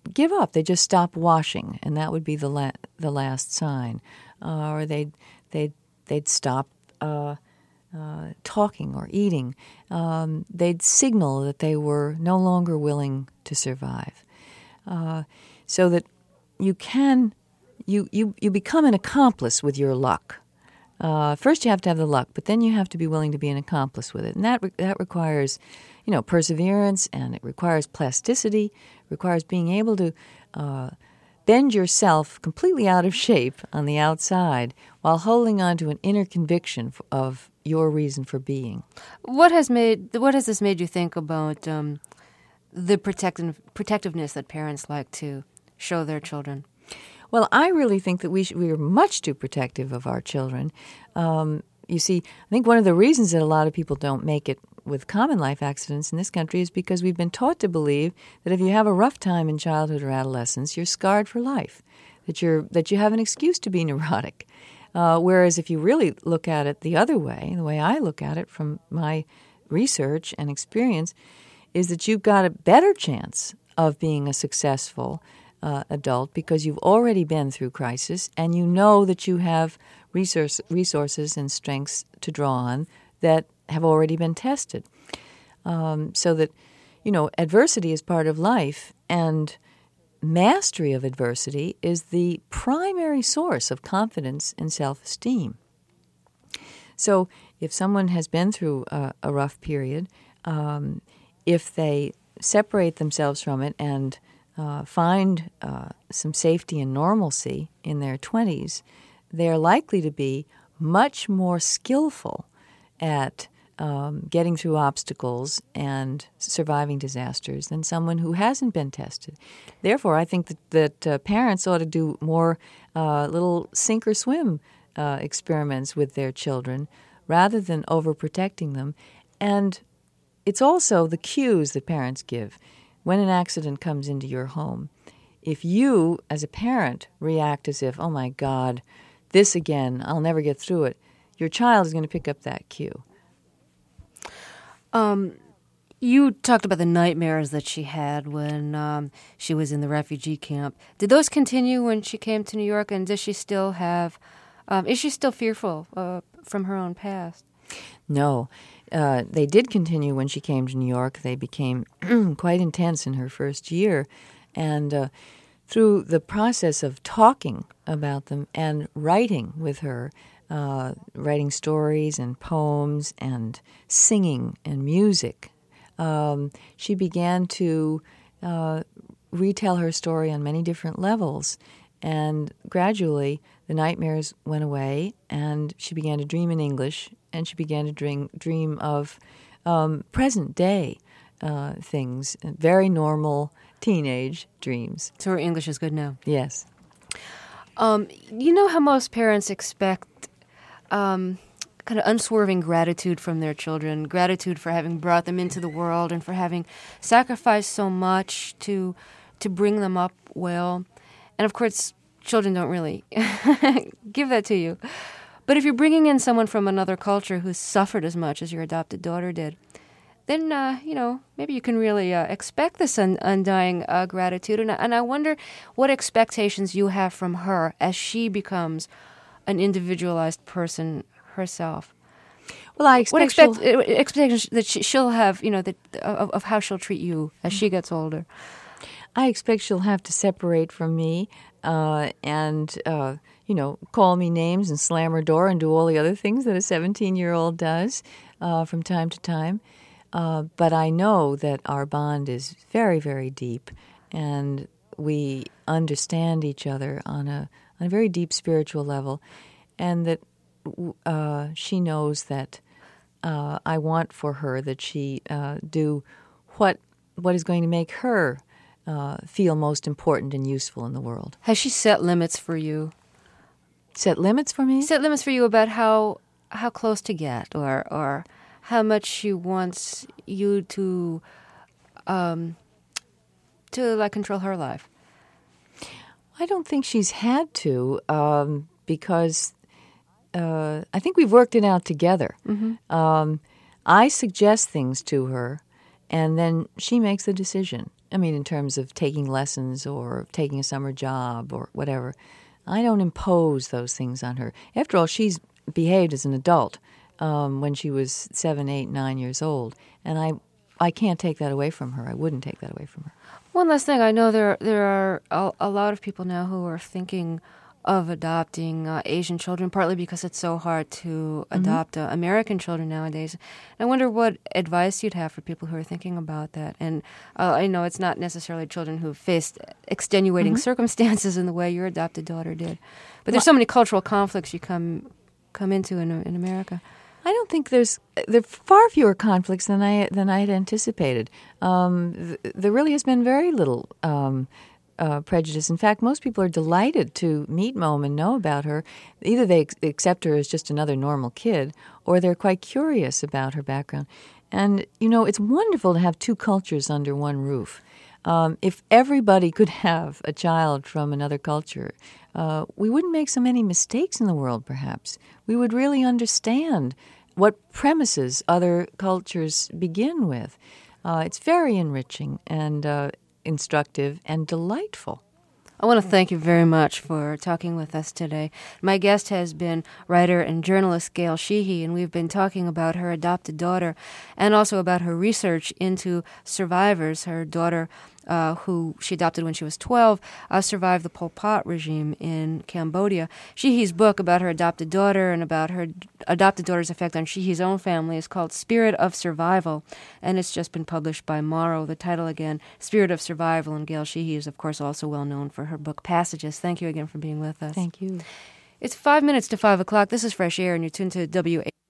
Speaker 2: give up. They just stop washing, and that would be the la- the last sign. Uh, or they'd they'd they'd stop uh, uh, talking or eating. Um, they'd signal that they were no longer willing to survive. Uh, so that you can you you you become an accomplice with your luck. Uh, first, you have to have the luck, but then you have to be willing to be an accomplice with it, and that re- that requires, you know, perseverance, and it requires plasticity. Requires being able to uh, bend yourself completely out of shape on the outside while holding on to an inner conviction f- of your reason for being.
Speaker 1: What has made what has this made you think about um, the protective protectiveness that parents like to show their children?
Speaker 2: Well, I really think that we sh- we are much too protective of our children. Um, you see, I think one of the reasons that a lot of people don't make it with common life accidents in this country is because we've been taught to believe that if you have a rough time in childhood or adolescence, you're scarred for life, that you're that you have an excuse to be neurotic. Uh, whereas if you really look at it the other way, the way I look at it from my research and experience, is that you've got a better chance of being a successful uh, adult because you've already been through crisis and you know that you have resource, resources and strengths to draw on that have already been tested. Um, so that, you know, adversity is part of life, and mastery of adversity is the primary source of confidence and self-esteem. So if someone has been through a, a rough period, um, if they separate themselves from it and uh, find uh, some safety and normalcy in their twenties, they're likely to be much more skillful at um, getting through obstacles and surviving disasters than someone who hasn't been tested. Therefore, I think that, that uh, parents ought to do more uh, little sink or swim uh, experiments with their children rather than overprotecting them. And it's also the cues that parents give when an accident comes into your home. If you, as a parent, react as if, oh my God, this again, I'll never get through it, your child is going to pick up that cue.
Speaker 1: Um, you talked about the nightmares that she had when um, she was in the refugee camp. Did those continue when she came to New York, and does she still have, um, is she still fearful uh, from her own past?
Speaker 2: No. Uh, they did continue when she came to New York. They became quite intense in her first year. And uh, through the process of talking about them and writing with her, uh, writing stories and poems and singing and music, um, she began to uh, retell her story on many different levels. And gradually, the nightmares went away, and she began to dream in English, and she began to dream, dream of um, present-day uh, things, very normal teenage dreams.
Speaker 1: So her English is good now.
Speaker 2: Yes.
Speaker 1: Um, you know how most parents expect um, kind of unswerving gratitude from their children, gratitude for having brought them into the world and for having sacrificed so much to to bring them up well. And of course, children don't really give that to you. But if you're bringing in someone from another culture who's suffered as much as your adopted daughter did, then, uh, you know, maybe you can really uh, expect this un- undying uh, gratitude. And, and I wonder what expectations you have from her as she becomes an individualized person herself.
Speaker 2: Well, I expect
Speaker 1: what expect,
Speaker 2: she'll...
Speaker 1: uh, expectations that she, she'll have, you know, that of, of how she'll treat you as she gets older.
Speaker 2: I expect she'll have to separate from me uh, and, uh, you know, call me names and slam her door and do all the other things that a seventeen-year-old does uh, from time to time. Uh, but I know that our bond is very, very deep, and we understand each other on a, on a very deep spiritual level, and that uh, she knows that uh, I want for her that she uh, do what what is going to make her uh, feel most important and useful in the world.
Speaker 1: Has she set limits for you?
Speaker 2: Set limits for me?
Speaker 1: Set limits for you about how how close to get, or or how much she wants you to um, to like control her life.
Speaker 2: I don't think she's had to um, because uh, I think we've worked it out together. Mm-hmm. Um, I suggest things to her, and then she makes the decision. I mean, in terms of taking lessons or taking a summer job or whatever. I don't impose those things on her. After all, she's behaved as an adult um, when she was seven, eight, nine years old, and I, I can't take that away from her. I wouldn't take that away from her.
Speaker 1: One last thing, I know there there are a, a lot of people now who are thinking of adopting uh, Asian children, partly because it's so hard to adopt mm-hmm. uh, American children nowadays. I wonder what advice you'd have for people who are thinking about that. And uh, I know it's not necessarily children who've faced extenuating mm-hmm. circumstances in the way your adopted daughter did, but there's so many cultural conflicts you come come into in in America.
Speaker 2: I don't think there's there are far fewer conflicts than I than I had anticipated. Um, th- there really has been very little um, uh, prejudice. In fact, most people are delighted to meet Mom and know about her. Either they ex- accept her as just another normal kid, or they're quite curious about her background. And you know, it's wonderful to have two cultures under one roof. Um, if everybody could have a child from another culture, uh, we wouldn't make so many mistakes in the world, perhaps. We would really understand what premises other cultures begin with. Uh, it's very enriching and uh, instructive and delightful.
Speaker 1: I want to thank you very much for talking with us today. My guest has been writer and journalist Gail Sheehy, and we've been talking about her adopted daughter and also about her research into survivors. Her daughter, uh, who she adopted when she was twelve, uh, survived the Pol Pot regime in Cambodia. Sheehy's book about her adopted daughter and about her adopted daughter's effect on Sheehy's own family is called Spirit of Survival, and it's just been published by Morrow. The title again, Spirit of Survival, and Gail Sheehy is, of course, also well known for her book Passages. Thank you again for being with us.
Speaker 2: Thank you.
Speaker 1: It's five minutes to five o'clock. This is Fresh Air, and you're tuned to W A.